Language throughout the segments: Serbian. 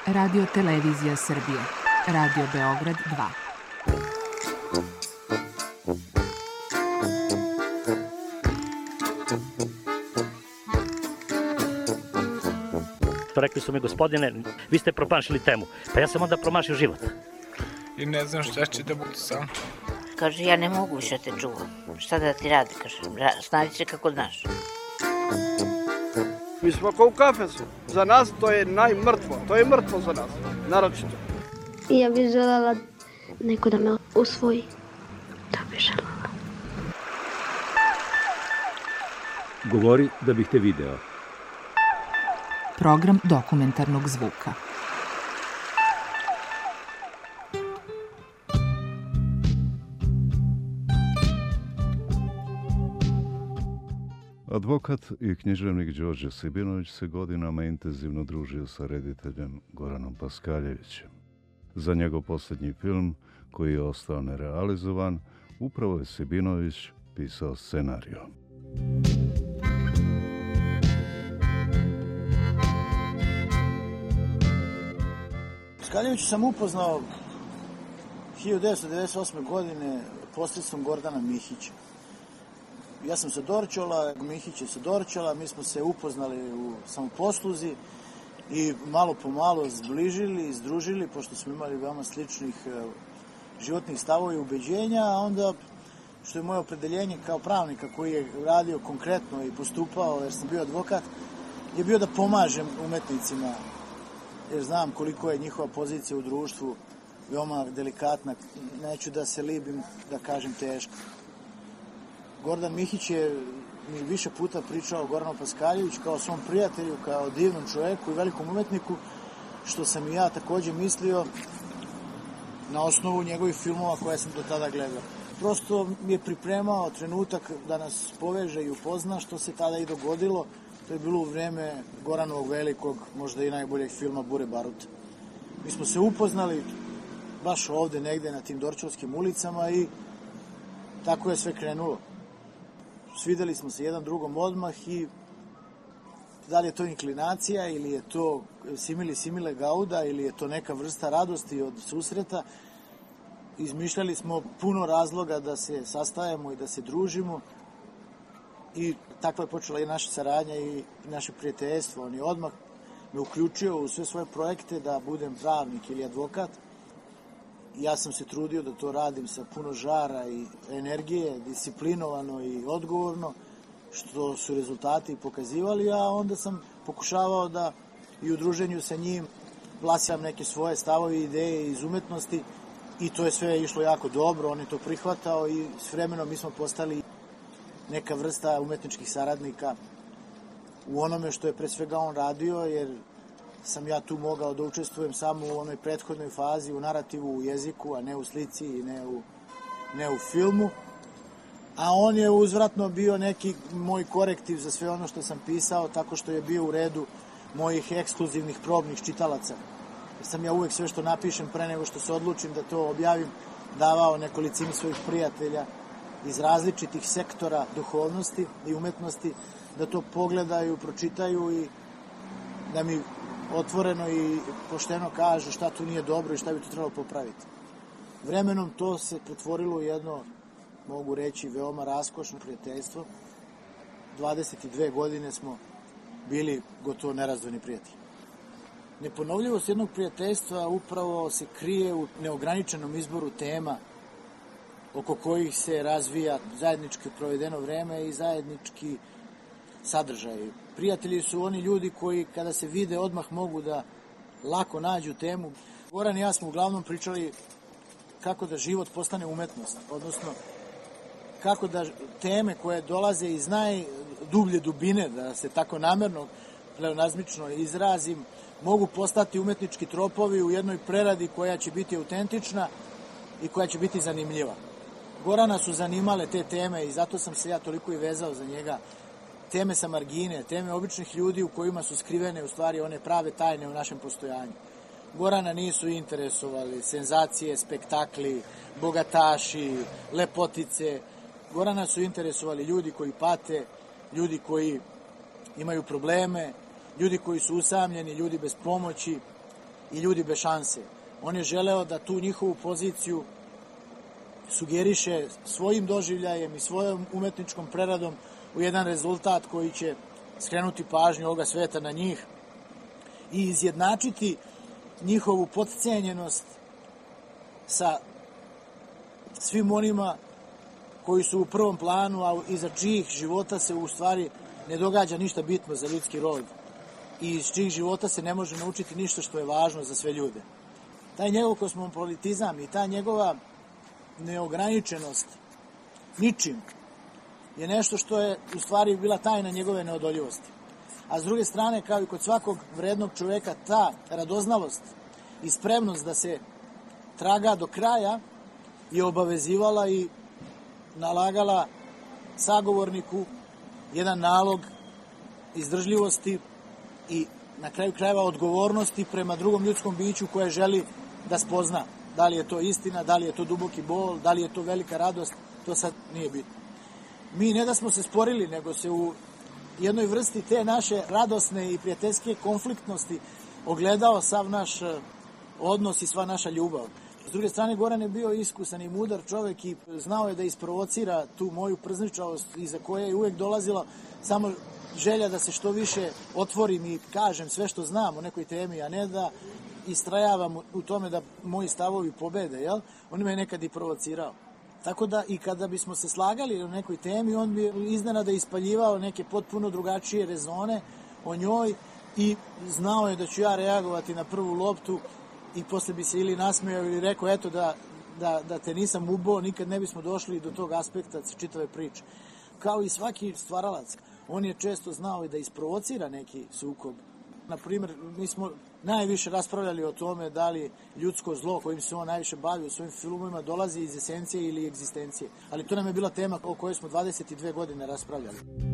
Radio Televizija Srbije, Radio Beograd 2. Rekli su mi, gospodine, vi ste promašili temu. Pa ja sam onda promašio život. I ne znam šta će da bude sam. Kaže, ja ne mogu više te čuvam. Šta da ti radi, kaže, snađi se kako znaš. Mi smo kao u kafesu. Za nas to je najmrtvo. To je mrtvo za nas, naročito. Ja bih željela neko da me usvoji. Da bih željela. Govori da bih te video. Program dokumentarnog zvuka. Advokat i književnik Đorđe Sibinović se godinama intenzivno družio sa rediteljem Goranom Paskaljevićem. Za njegov posljednji film, koji je ostao nerealizovan, upravo je Sibinović pisao scenarijo. Paskaljevića sam upoznao 1998. godine posredstvom Gordana Mihića. Ja sam sa Dorćola, Mihić je sa Dorćola, mi smo se upoznali u samoposluzi i malo po malo zbližili, združili, pošto smo imali veoma sličnih životnih stavova i ubeđenja, a onda, što je moje opredeljenje kao pravnika koji je radio konkretno i postupao, jer sam bio advokat, je bio da pomažem umetnicima, jer znam koliko je njihova pozicija u društvu veoma delikatna, neću da se libim da kažem teško. Gordan Mihić je mi više puta pričao o Goranu Paskaljeviću kao svom prijatelju, kao divnom čoveku i velikom umetniku, što sam i ja takođe mislio na osnovu njegovih filmova koje sam do tada gledao. Prosto mi je pripremao trenutak da nas poveže i upozna, što se tada i dogodilo. To je bilo u vreme Goranovog velikog, možda i najboljeg filma Bure Baruta. Mi smo se upoznali baš ovde negde na tim Dorćolskim ulicama i tako je sve krenulo. Svideli smo se jedan drugom odmah i da li je to inklinacija ili je to simile gauda ili je to neka vrsta radosti od susreta, izmišljali smo puno razloga da se sastajemo i da se družimo i tako je počela i naša saradnja i naše prijateljstvo. On je odmah me uključio u sve svoje projekte da budem pravnik ili advokat. Ja sam se trudio da to radim sa puno žara i energije, disciplinovano i odgovorno, što su rezultati pokazivali, a onda sam pokušavao da i u druženju sa njim plasiram neke svoje stavove i ideje iz umetnosti i to je sve išlo jako dobro, on je to prihvatao i s vremenom mi smo postali neka vrsta umetničkih saradnika u onome što je pre svega on radio, jer sam ja tu mogao da učestvujem samo u onoj prethodnoj fazi, u narativu, u jeziku, a ne u slici i ne u filmu. A on je uzvratno bio neki moj korektiv za sve ono što sam pisao, tako što je bio u redu mojih ekskluzivnih probnih čitalaca. Jer sam ja uvek sve što napišem pre nego što se odlučim da to objavim, davao nekolicini svojih prijatelja iz različitih sektora duhovnosti i umetnosti, da to pogledaju, pročitaju i da mi otvoreno i pošteno kažu šta tu nije dobro i šta bi tu trebalo popraviti. Vremenom to se pretvorilo u jedno, mogu reći, veoma raskošno prijateljstvo. 22 godine smo bili gotovo nerazdvojni prijatelji. Neponovljivost jednog prijateljstva upravo se krije u neograničenom izboru tema oko kojih se razvija zajednički provedeno vreme i zajednički sadržaj. Prijatelji su oni ljudi koji kada se vide odmah mogu da lako nađu temu. Goran i ja smo uglavnom pričali kako da život postane umetnost, odnosno kako da teme koje dolaze iz najdublje dubine, da se tako namerno, pleonazmično izrazim, mogu postati umetnički tropovi u jednoj preradi koja će biti autentična i koja će biti zanimljiva. Gorana su zanimale te teme i zato sam se ja toliko i vezao za njega. Teme sa margine, teme običnih ljudi u kojima su skrivene u stvari one prave tajne u našem postojanju. Gorana nisu interesovali senzacije, spektakli, bogataši, lepotice. Gorana su interesovali ljudi koji pate, ljudi koji imaju probleme, ljudi koji su usamljeni, ljudi bez pomoći. i ljudi bez šanse. On je želeo da tu njihovu poziciju sugeriše svojim doživljajem i svojom umetničkom preradom u jedan rezultat koji će skrenuti pažnju ovoga sveta na njih i izjednačiti njihovu potcenjenost sa svim onima koji su u prvom planu, a iza čijih života se u stvari ne događa ništa bitno za ljudski rod i iz čijih života se ne može naučiti ništa što je važno za sve ljude. Taj njegov kosmopolitizam i ta njegova neograničenost ničim je nešto što je u stvari bila tajna njegove neodoljivosti. A s druge strane, kao i kod svakog vrednog čoveka, ta radoznalost i spremnost da se traga do kraja je obavezivala i nalagala sagovorniku jedan nalog izdržljivosti i na kraju krajeva odgovornosti prema drugom ljudskom biću koje želi da spozna. Da li je to istina, da li je to duboki bol, da li je to velika radost, to sad nije bitno. Mi ne da smo se sporili, nego se u jednoj vrsti te naše radosne i prijateljske konfliktnosti ogledao sav naš odnos i sva naša ljubav. S druge strane, Goran je bio iskusan i mudar čovek i znao je da isprovocira tu moju przničavost iza koje je uvek dolazila samo želja da se što više otvorim i kažem sve što znam o nekoj temi, a ne da istrajavam u tome da moji stavovi pobede, jel? On me je nekad i provocirao. Tako da i kada bismo se slagali o nekoj temi, on bi iznenada ispaljivao neke potpuno drugačije rezone o njoj i znao je da ću ja reagovati na prvu loptu i posle bi se ili nasmejao ili rekao eto da te nisam ubao, nikad ne bismo došli do tog aspekta čitave priče. Kao i svaki stvaralac, on je često znao i da isprovocira neki sukob. Na primjer, mi smo najviše raspravljali o tome da li ljudsko zlo kojim se on najviše bavi u svojim filmovima dolazi iz esencije ili egzistencije. Ali to nam je bila tema o kojoj smo 22 godine raspravljali.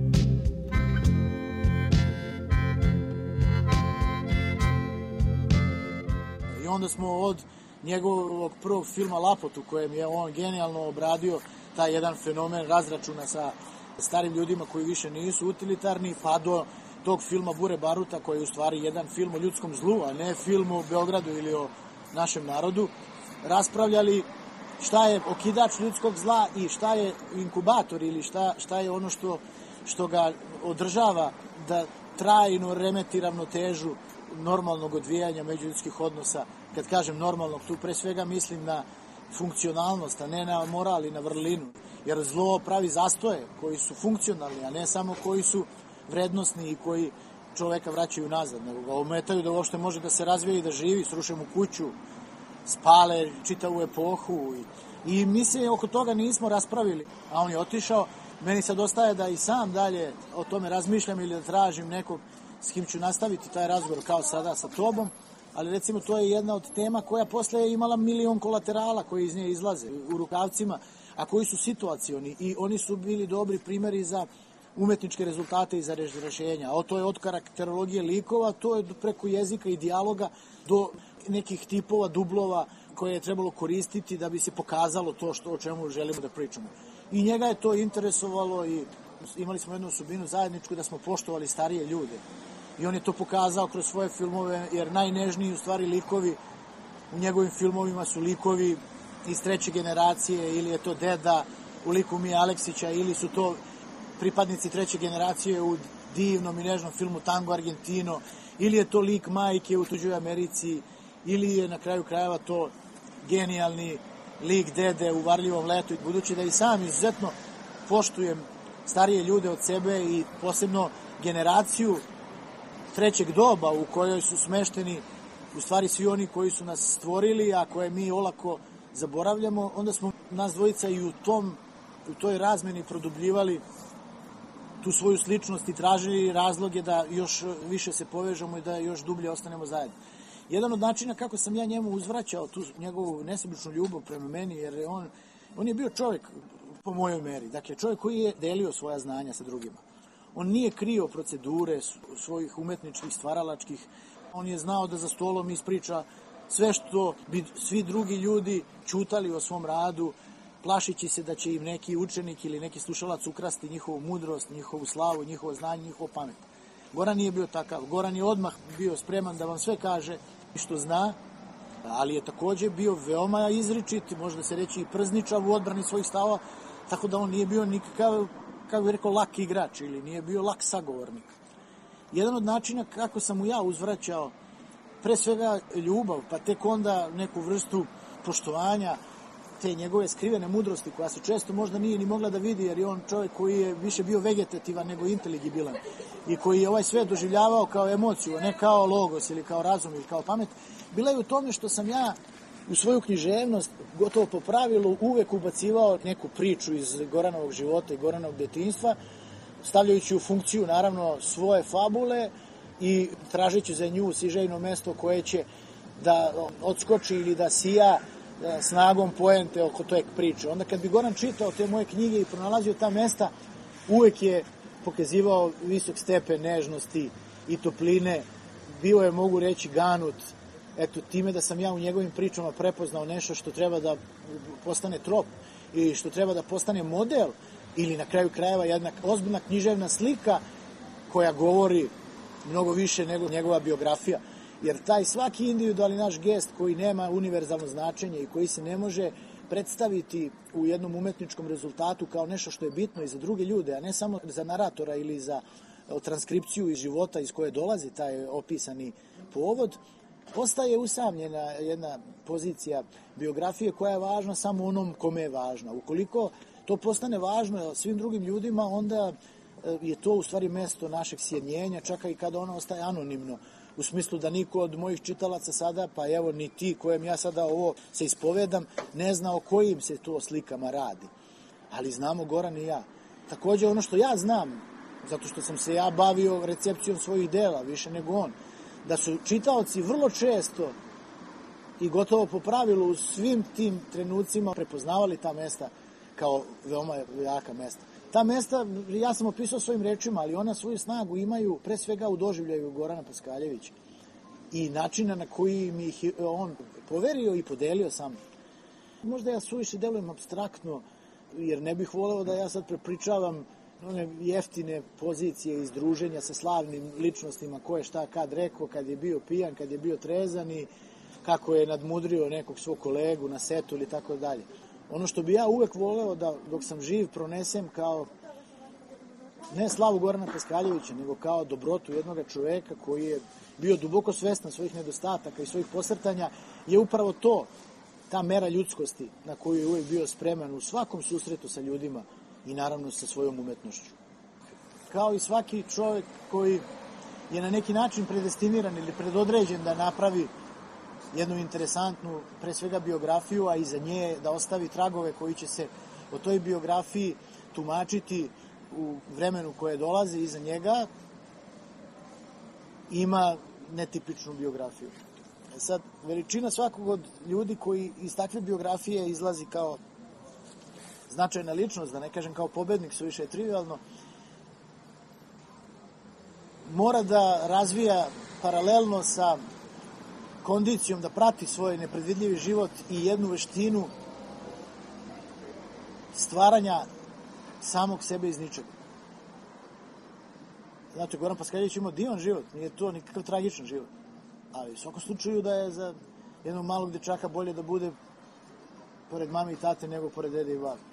I onda smo od njegovog prvog filma Lapot, u kojem je on genijalno obradio taj jedan fenomen razračuna sa starim ljudima koji više nisu utilitarni, pa do tog filma Bure Baruta, koji je u stvari jedan film o ljudskom zlu, a ne film o Beogradu ili o našem narodu, raspravljali šta je okidač ljudskog zla i šta je inkubator ili šta je ono što ga održava da trajno remeti ravnotežu normalnog odvijanja međuljudskih odnosa. Kad kažem normalnog, tu pre svega mislim na funkcionalnost, a ne na moral i na vrlinu. Jer zlo pravi zastoje koji su funkcionalni, a ne samo koji su vrednosni i koji čoveka vraćaju nazad, nego ga ometaju da uopšte može da se razvije i da živi, sruše mu kuću, spale čitavu epohu i mi se oko toga nismo raspravili, a on je otišao. Meni sad ostaje da i sam dalje o tome razmišljam ili da tražim nekog s kim ću nastaviti taj razgovor kao sada sa tobom, ali recimo to je jedna od tema koja posle je imala milion kolaterala koji iz nje izlaze u rukavcima, a koji su situacioni i oni su bili dobri primjeri za umetničke rezultate i za rešenja. To je od karakterologije likova, to je preko jezika i dijaloga do nekih tipova, dublova koje je trebalo koristiti da bi se pokazalo to o čemu želimo da pričamo. I njega je to interesovalo i imali smo jednu osobinu zajedničku da smo poštovali starije ljude. I on je to pokazao kroz svoje filmove, jer najnežniji u stvari likovi u njegovim filmovima su likovi iz treće generacije, ili je to deda u liku Mije Aleksića, ili su to pripadnici treće generacije u divnom i nežnom filmu Tango Argentino, ili je to lik majke u Tuđoj Americi, ili je na kraju krajeva to genijalni lik dede u Varljivom letu. I budući da i sam izuzetno poštujem starije ljude od sebe i posebno generaciju trećeg doba u kojoj su smešteni u stvari svi oni koji su nas stvorili, a koje mi olako zaboravljamo, onda smo nas dvojica i u toj razmeni produbljivali tu svoju sličnost i tražili razloge da još više se povežemo i da još dublje ostanemo zajedno. Jedan od načina kako sam ja njemu uzvraćao tu njegovu nesebičnu ljubav prema meni, jer on je bio čovjek po mojoj meri, dakle čovjek koji je delio svoja znanja sa drugima. On nije krio procedure svojih umetničkih, stvaralačkih, on je znao da za stolom ispriča sve što bi svi drugi ljudi ćutali o svom radu, plašići se da će im neki učenik ili neki slušalac ukrasti njihovu mudrost, njihovu slavu, njihovo znanje, njihovu pamet. Goran nije bio takav. Goran je odmah bio spreman da vam sve kaže što zna, ali je takođe bio veoma izričit, možda se reći i przničav u odbrani svojih stavova, tako da on nije bio nikakav, kako bih rekao, lak igrač ili nije bio lak sagovornik. Jedan od načina kako sam mu ja uzvraćao, pre svega ljubav, pa tek onda neku vrstu poštovanja, te njegove skrivene mudrosti, koja se često možda nije ni mogla da vidi, jer je on čovjek koji je više bio vegetativan nego inteligibilan i koji je ovaj svet doživljavao kao emociju, a ne kao logos ili kao razum ili kao pamet, bila je u tome što sam ja u svoju književnost, gotovo po pravilu, uvek ubacivao neku priču iz Goranovog života i Goranovog detinjstva, stavljajući u funkciju, naravno, svoje fabule i tražeći za nju sižejno mesto koje će da odskoči ili da sija snagom poente oko toj priče. Onda kad bi Goran čitao te moje knjige i pronalazio ta mesta, uvek je pokazivao visok stepen nežnosti i topline. Bio je, mogu reći, ganut, eto, time da sam ja u njegovim pričama prepoznao nešto što treba da postane trop ili što treba da postane model ili na kraju krajeva jedna ozbiljna književna slika koja govori mnogo više nego njegova biografija. Jer taj svaki individualni naš gest koji nema univerzalno značenje i koji se ne može predstaviti u jednom umetničkom rezultatu kao nešto što je bitno i za druge ljude, a ne samo za naratora ili za transkripciju iz života iz koje dolazi taj opisani povod, ostaje usamljena jedna pozicija biografije koja je važna samo onom kome je važna. Ukoliko to postane važno svim drugim ljudima, onda je to u stvari mesto našeg sjednjenja, čak i kada ono ostaje anonimno. U smislu da niko od mojih čitalaca sada, pa evo ni ti kojem ja sada ovo se ispovedam, ne zna o kojim se to slikama radi. Ali znamo Goran i ja. Takođe ono što ja znam, zato što sam se ja bavio recepcijom svojih dela, više nego on, da su čitaoci vrlo često i gotovo po pravilu u svim tim trenucima prepoznavali ta mesta kao veoma jaka mesta. Ta mesta, ja sam opisao svojim rečima, ali ona svoju snagu imaju pre svega u doživljaju Gorana Paskaljevića i načina na koji mi ih on poverio i podelio sam. Možda ja suviše delujem apstraktno, jer ne bih voleo da ja sad prepričavam one jeftine pozicije iz druženja sa slavnim ličnostima, ko je šta kad rekao, kad je bio pijan, kad je bio trezan i kako je nadmudrio nekog svog kolegu na setu ili tako dalje. Ono što bi ja uvek voleo da dok sam živ pronesem kao ne slavu Gorana Paskaljevića, nego kao dobrotu jednog čoveka koji je bio duboko svestan svojih nedostataka i svojih posrtanja, je upravo to, ta mera ljudskosti na koju je uvek bio spreman u svakom susretu sa ljudima i naravno sa svojom umetnošću. Kao i svaki čovek koji je na neki način predestiniran ili predodređen da napravi jednu interesantnu, pre svega biografiju, a iza nje da ostavi tragove koji će se o toj biografiji tumačiti u vremenu koje dolazi iza njega, ima netipičnu biografiju. Sad, veličina svakog od ljudi koji iz takve biografije izlazi kao značajna ličnost, da ne kažem kao pobednik, suviše je trivialno, mora da razvija paralelno sa kondicijom da prati svoj nepredvidljivi život i jednu veštinu stvaranja samog sebe iz ničega. Znate, Goran Paskaljević imao divan život, nije to nikakav tragičan život, ali u svakom slučaju da je za jednog malog dečaka bolje da bude pored mame i tate nego pored dede i babe.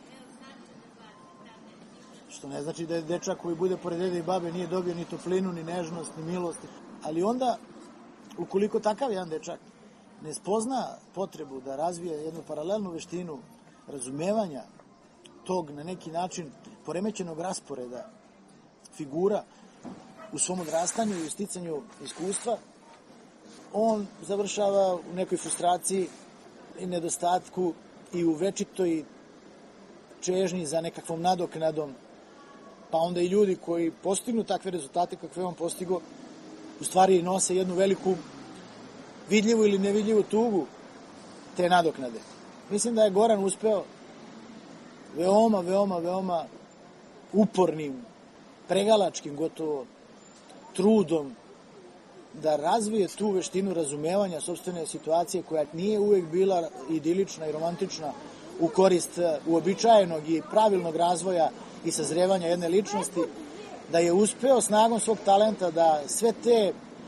Što ne znači da je dečak koji bude pored dede i babe nije dobio ni toplinu, ni nežnost, ni milost, ali onda ukoliko takav jedan dečak ne spozna potrebu da razvije jednu paralelnu veštinu razumevanja tog na neki način poremećenog rasporeda figura u svom odrastanju i u sticanju iskustva, on završava u nekoj frustraciji i nedostatku i u večitoj čežnji za nekakvom nadoknadom, pa onda i ljudi koji postignu takve rezultate kakve on postigo u stvari nose jednu veliku vidljivu ili nevidljivu tugu te nadoknade. Mislim da je Goran uspeo veoma upornim, pregalačkim gotovo trudom da razvije tu veštinu razumevanja sopstvene situacije koja nije uvek bila idilična i romantična u korist uobičajenog i pravilnog razvoja i sazrevanja jedne ličnosti, da je uspeo snagom svog talenta da sve te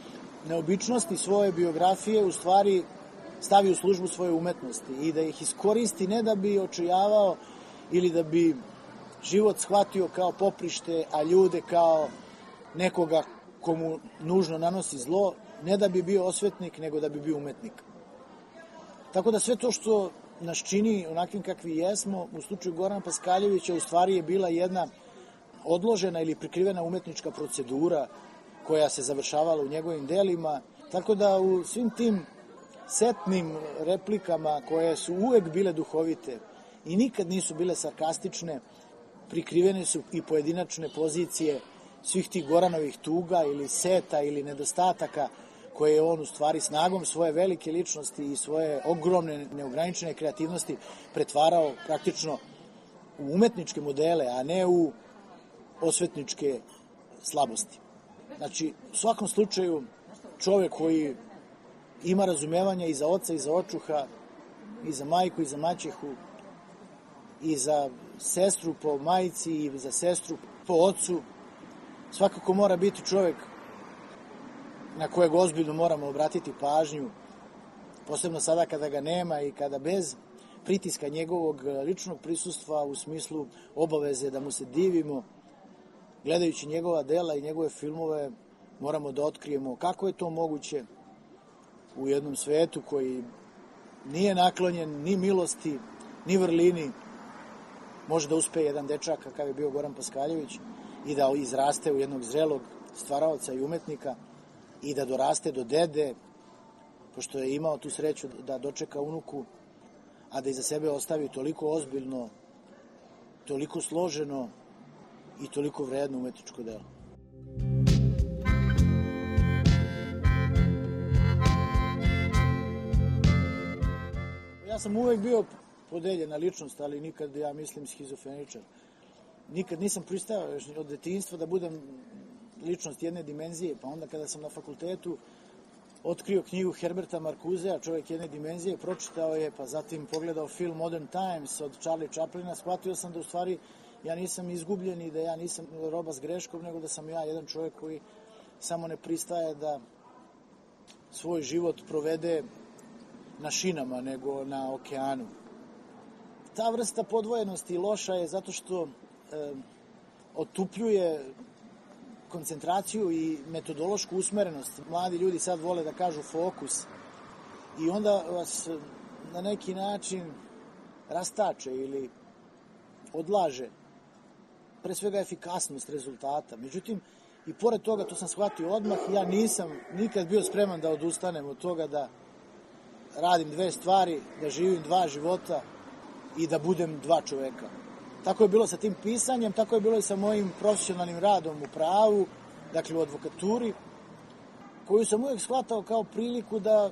neobičnosti svoje biografije u stvari stavi u službu svoje umetnosti i da ih iskoristi ne da bi očajavao ili da bi život shvatio kao poprište, a ljude kao nekoga komu nužno nanosi zlo, ne da bi bio osvetnik, nego da bi bio umetnik. Tako da sve to što nas čini onakvim kakvi jesmo, u slučaju Gorana Paskaljevića u stvari je bila jedna odložena ili prikrivena umetnička procedura koja se završavala u njegovim delima, tako da u svim tim setnim replikama koje su uvek bile duhovite i nikad nisu bile sarkastične, prikrivene su i pojedinačne pozicije svih tih Goranovih tuga ili seta ili nedostataka koje je on u stvari snagom svoje velike ličnosti i svoje ogromne neograničene kreativnosti pretvarao praktično u umetničke modele, a ne u osvetničke slabosti. Znači, u svakom slučaju, čovek koji ima razumevanja i za oca i za očuha, i za majku i za maćehu, i za sestru po majici i za sestru po ocu, svakako mora biti čovek na kojeg ozbiljno moramo obratiti pažnju, posebno sada kada ga nema i kada bez pritiska njegovog ličnog prisustva u smislu obaveze da mu se divimo, gledajući njegova dela i njegove filmove, moramo da otkrijemo kako je to moguće u jednom svetu koji nije naklonjen ni milosti, ni vrlini, može da uspe jedan dečak kakav je bio Goran Paskaljević i da izraste u jednog zrelog stvaraoca i umetnika i da doraste do dede, pošto je imao tu sreću da dočeka unuku, a da iza sebe ostavi toliko ozbiljno, toliko složeno i toliko vredno umetničko delo. Ja sam uvek bio podeljena ličnost, ali nikad, ja mislim, schizofreničar. Nikad nisam pristao od detinjstva da budem ličnost jedne dimenzije, pa onda kada sam na fakultetu otkrio knjigu Herberta Marcusea, Čovjek jedne dimenzije, pročitao je, pa zatim pogledao film Modern Times od Charlie Chaplina, shvatio sam da u stvari ja nisam izgubljen i da ja nisam roba s greškom, nego da sam ja jedan čovjek koji samo ne pristaje da svoj život provede na šinama, nego na okeanu. Ta vrsta podvojenosti loša je zato što otupljuje koncentraciju i metodološku usmerenost. Mladi ljudi sad vole da kažu fokus i onda vas na neki način rastače ili odlaže pre svega efikasnost rezultata. Međutim, i pored toga, to sam shvatio odmah, ja nisam nikad bio spreman da odustanem od toga da radim dve stvari, da živim dva života i da budem dva čoveka. Tako je bilo sa tim pisanjem, tako je bilo i sa mojim profesionalnim radom u pravu, dakle u advokaturi, koju sam uvijek shvatao kao priliku da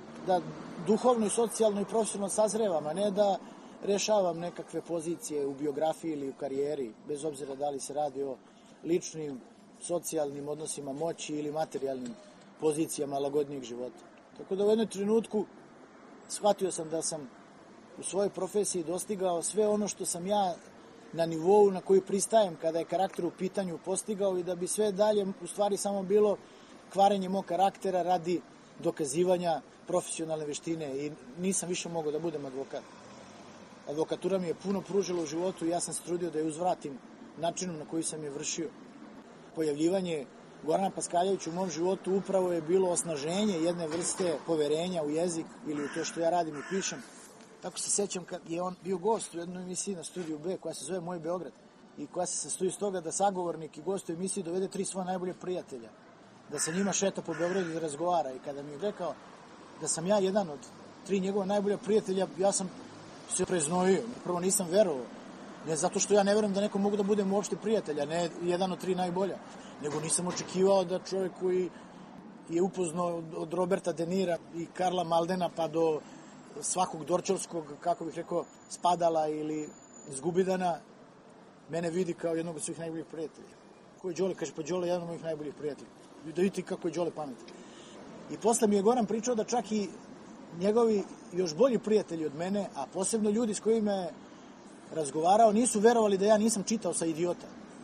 duhovno i socijalno i profesionalno sazrevam, a ne da rešavam nekakve pozicije u biografiji ili u karijeri, bez obzira da li se radi o ličnim, socijalnim odnosima moći ili materijalnim pozicijama lagodnijeg života. Tako da u jednom trenutku shvatio sam da sam u svojoj profesiji dostigao sve ono što sam ja na nivou na koji pristajem kada je karakter u pitanju postigao i da bi sve dalje u stvari samo bilo kvarenje mog karaktera radi dokazivanja profesionalne veštine i nisam više mogao da budem advokat. Advokatura mi je puno pružila u životu i ja sam se trudio da je uzvratim načinom na koji sam je vršio. Pojavljivanje Gorana Paskaljevića u mom životu upravo je bilo osnaženje jedne vrste poverenja u jezik ili u to što ja radim i pišem. Tako se sećam kad je on bio gost u jednoj emisiji na Studiju B koja se zove Moj Beograd i koja se sastoji iz toga da sagovornik i gost u emisiji dovede 3 svoja najbolje prijatelja, da se njima šeta po Beogradu i da razgovara. I kada mi je rekao da sam ja jedan od 3 njegova najbolja prijatelja, ja sam se preznojio. Prvo nisam verovao, ne zato što ja ne verujem da neko mogu da budem uopšte prijatelja, ne jedan od 3 najbolja, nego nisam očekivao da čovjek koji je upoznao od Roberta De Nira i Karla Maldena pa do svakog dorčovskog, kako bih rekao, Spadala ili Zgubidana, mene vidi kao jednog od svih najboljih prijatelja. Ko je Đole? Kaže, pa Đole je jedan od mojih najboljih prijatelja. Da vidite kako je Đole pametan. I posle mi je Goran pričao da čak i njegovi još bolji prijatelji od mene, a posebno ljudi s kojima je razgovarao, nisu verovali da ja nisam čitao sa Idiota.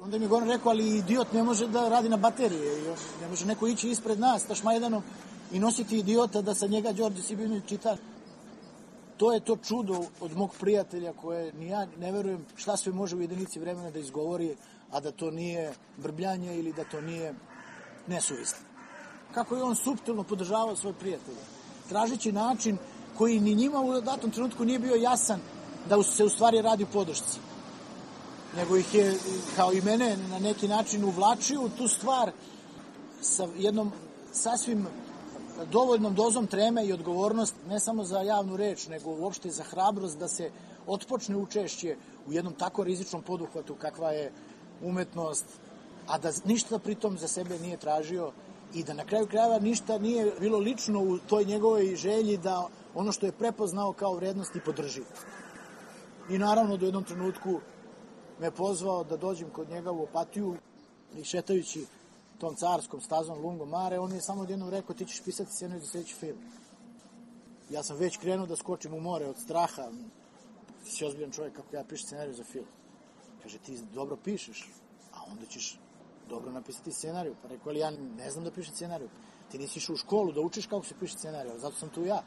Onda mi je Goran rekao, ali idiot ne može da radi na baterije. Ne može neko ići ispred nas, tašmajdanom, i nositi idiota da sa njega Đorđe Sibinović čita. To je to čudo od mog prijatelja koje ni ja ne verujem šta sve može u jedinici vremena da izgovori, a da to nije brbljanje ili da to nije nesuvisno. Kako je on suptilno podržavao svoje prijatelje, tražeći način koji ni njima u datom trenutku nije bio jasan da se u stvari radi o podršci. Nego ih je, kao i mene, na neki način uvlačio u tu stvar sa jednom sasvim dovoljnom dozom treme i odgovornost, ne samo za javnu reč, nego uopšte za hrabrost da se otpočne učešće u jednom tako rizičnom poduhvatu kakva je umetnost, a da ništa pritom za sebe nije tražio i da na kraju krajeva ništa nije bilo lično u toj njegovoj želji da ono što je prepoznao kao vrednost i podrži. I naravno da u jednom trenutku me pozvao da dođem kod njega u Opatiju i šetajući tom carskom stazom Lungo Mare, on je samo odjednom rekao, ti ćeš pisati scenarij za sljedeći film. Ja sam već krenuo da skočim u more od straha. Ti si ozbiljan čovjek, kako ja pišem scenarij za film. Kaže, ti dobro pišeš, a onda ćeš dobro napisati scenariju. Pa rekao, ali ja ne znam da pišem scenariju. Ti nisi išao u školu da učiš kako se piše scenarij, ali zato sam tu ja.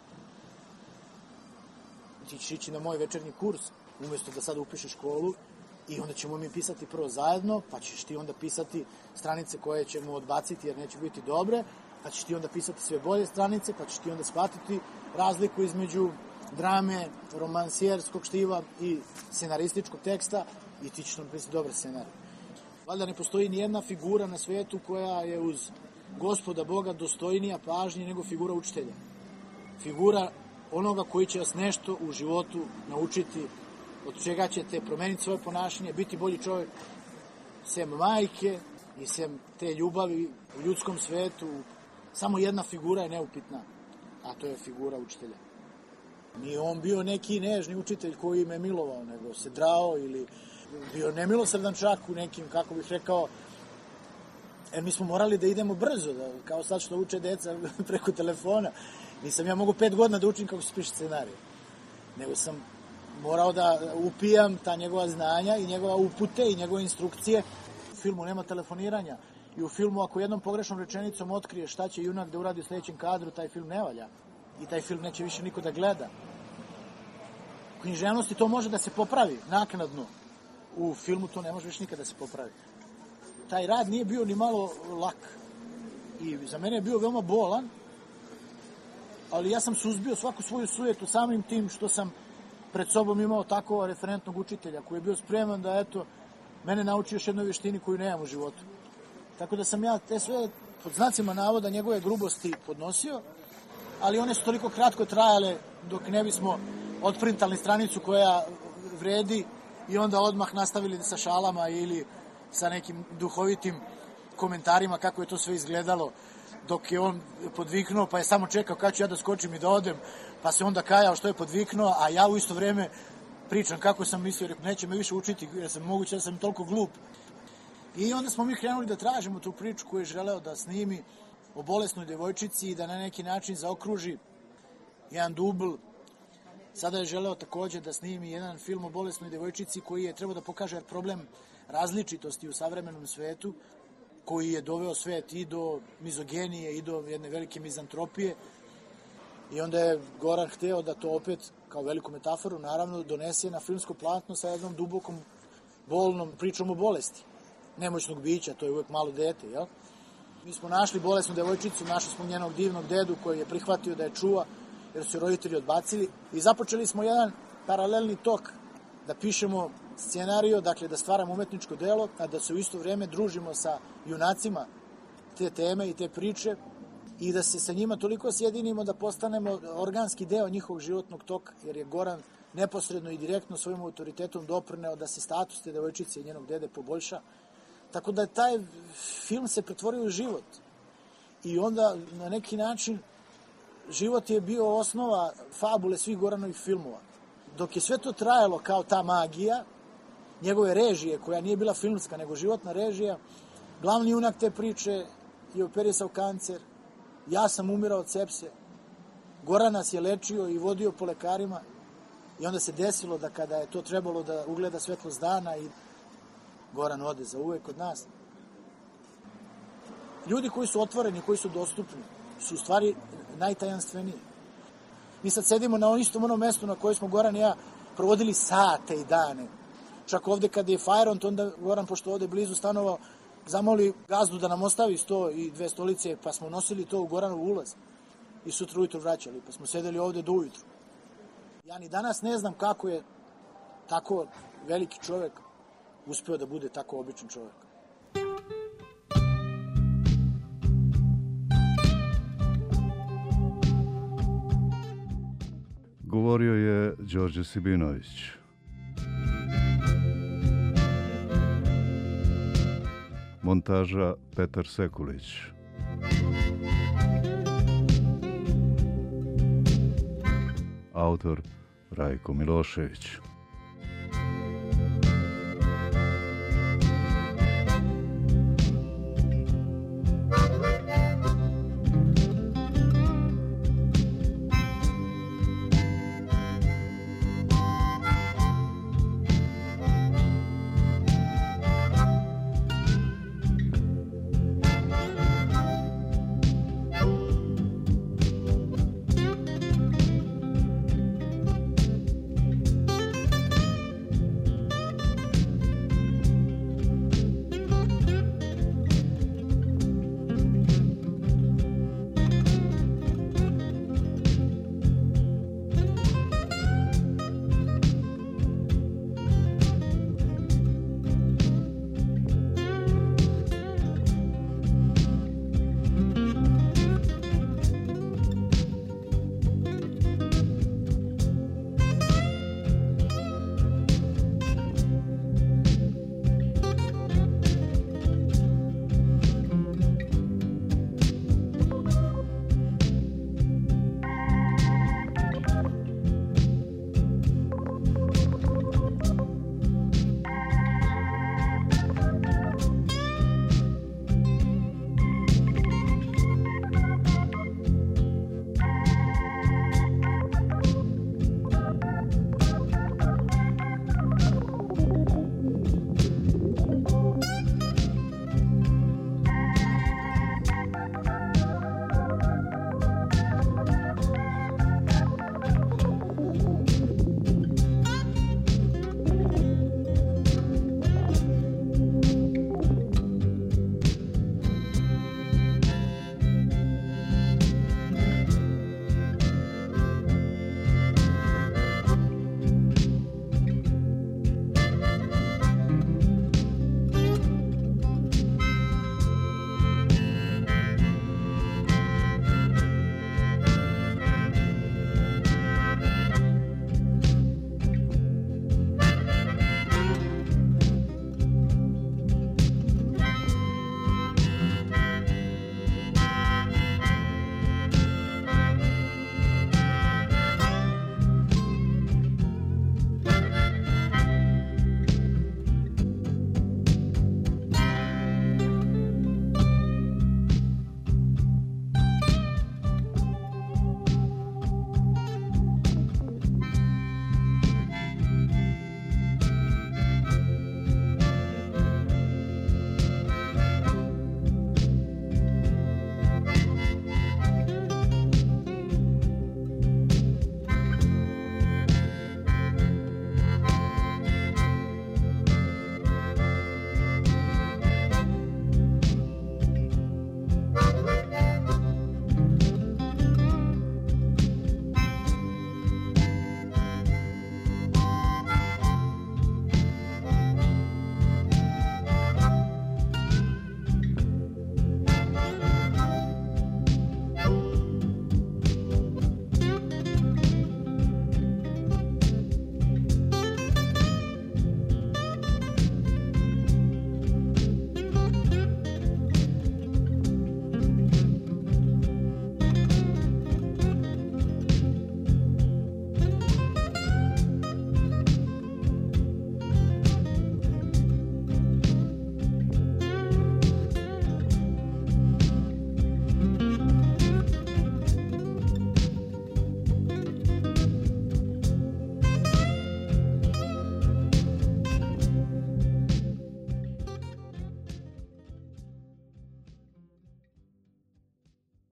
Ti ćeš ići na moj večernji kurs, umjesto da sad upišeš školu, i onda ćemo mi pisati prvo zajedno, pa ćeš ti onda pisati stranice koje ćemo odbaciti jer neće biti dobre, pa ćeš ti onda pisati sve bolje stranice, pa ćeš ti onda shvatiti razliku između drame, romansijerskog štiva i scenarističkog teksta i ti ćeš nam pisati dobre scenarije. Valjda ne postoji ni jedna figura na svijetu koja je uz Gospoda Boga dostojnija pažnje nego figura učitelja. Figura onoga koji će vas nešto u životu naučiti, od čega ćete promeniti svoje ponašanje, biti bolji čovjek, sem majke i sem te ljubavi u ljudskom svetu. Samo jedna figura je neupitna, a to je figura učitelja. Nije on bio neki nežni učitelj koji me milovao, nego se drao ili bio nemilosrdan čak u nekim, kako bih rekao, jer mi smo morali da idemo brzo, kao sad što uče deca preko telefona. Nisam ja mogu 5 godina da učim kako se piše scenarij, nego sam morao da upijam ta njegova znanja i njegova upute i njegove instrukcije. U filmu nema telefoniranja i u filmu ako jednom pogrešnom rečenicom otkrije šta će junak da uradi u sljedećem kadru, taj film ne valja i taj film neće više niko da gleda. U književnosti to može da se popravi naknadno. U filmu to ne može više nikada da se popravi. Taj rad nije bio ni malo lak i za mene je bio veoma bolan, ali ja sam suzbio svaku svoju sujetu samim tim što sam pred sobom imao tako referentnog učitelja koji je bio spreman da, eto, mene nauči još jednoj vještini koju nemam u životu. Tako da sam ja te sve pod znacima navoda njegove grubosti podnosio, ali one su toliko kratko trajale dok ne bismo otprintali stranicu koja vredi i onda odmah nastavili sa šalama ili sa nekim duhovitim komentarima kako je to sve izgledalo dok je on podviknuo, pa je samo čekao kada ću ja da skočim i da odem, pa se onda kajao što je podviknuo, a ja u isto vrijeme pričam kako sam mislio, neće me više učiti jer sam moguće da sam toliko glup. I onda smo mi krenuli da tražimo tu priču koju je želeo da snimi o bolesnoj devojčici i da na neki način zaokruži jedan dubl. Sada je želeo također da snimi jedan film o bolesnoj devojčici koji je trebao da pokaže problem različitosti u savremenom svetu, koji je doveo svet i do mizogenije i do jedne velike mizantropije. I onda je Goran hteo da to opet, kao veliku metaforu, naravno, donese na filmsko platno sa jednom dubokom, bolnom pričom o bolesti. Nemoćnog bića, to je uvek malo dete, jel? Mi smo našli bolesnu devojčicu, našli smo njenog divnog dedu koji je prihvatio da je čuva, jer su roditelji odbacili. I započeli smo jedan paralelni tok da pišemo scenarijo, dakle da stvaramo umetničko delo, a da se u isto vrijeme družimo sa junacima te teme i te priče i da se sa njima toliko sjedinimo da postanemo organski deo njihovog životnog toka, jer je Goran neposredno i direktno svojim autoritetom doprineo da se status te devojčice i njenog dede poboljša. Tako da taj film se pretvorio u život. I onda na neki način život je bio osnova fabule svih Goranovih filmova. Dok je sve to trajalo kao ta magija, njegove režije, koja nije bila filmska, nego životna režija, glavni junak te priče je operisao kancer, ja sam umirao od sepse, Goran nas je lečio i vodio po lekarima i onda se desilo da kada je to trebalo da ugleda svetlost dana i Goran ode za uvek od nas. Ljudi koji su otvoreni, koji su dostupni, su u stvari najtajanstveniji. Mi sad sedimo na istom onom mestu na kojoj smo Goran i ja provodili sate i dane. Čak ovde kad je Fajront, onda Goran, pošto ovde blizu stanovao, zamoli gazdu da nam ostavi 100 i 2 stolice, pa smo nosili to u Goranov ulaz. I sutra ujutru vraćali, pa smo sedeli ovde do ujutru. Ja ni danas ne znam kako je tako veliki čovek uspeo da bude tako običan čovek. Govorio je Đorđe Sibinović. Montaža Petar Sekulić. Autor Rajko Milošević.